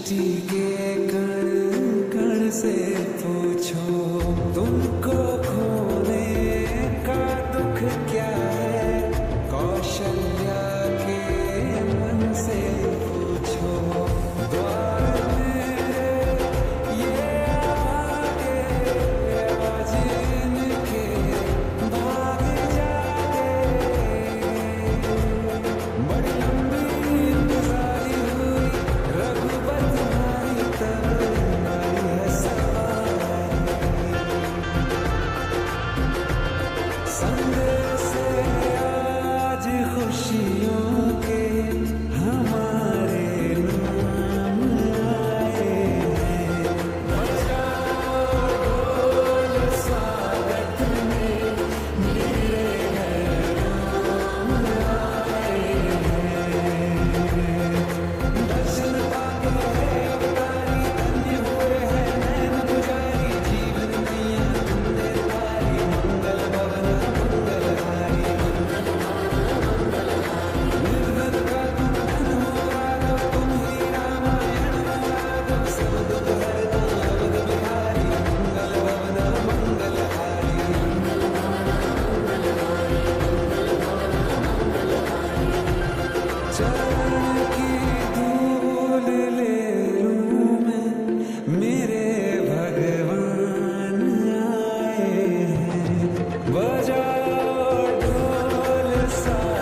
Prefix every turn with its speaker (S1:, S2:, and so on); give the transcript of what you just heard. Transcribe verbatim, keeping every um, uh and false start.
S1: सृष्टि के कण कण से पूछो, तुमको खोने का दुख क्या है, कौशल्या के मन से पूछो। द्वार मेरे ये आगे आज इनके भाग जागे। बड़ी लंबी इंतजारी हुई, रघुपति हमारी तरफ आई है सवारी। संदेश आज खुशियों के हमारे नाम आए हैं। बजाओ ढोल स्वागत में, मेरे राम आए हैं। दर्शन पाके अवतारी, धन्य हुए हैं नैन पुजारी, जीवन मैया तुमने तारी, मंगल भवन मंगलहारी। निर्धन का तुम धन हो राघव, तुम ही रामायण राघव, सब दुख हरता अवध बिहारी, मंगल भवन मंगलहारी। चरण की धूल ले लूं मैं, मेरे भगवान आए हैं। बजाओ ढोल सा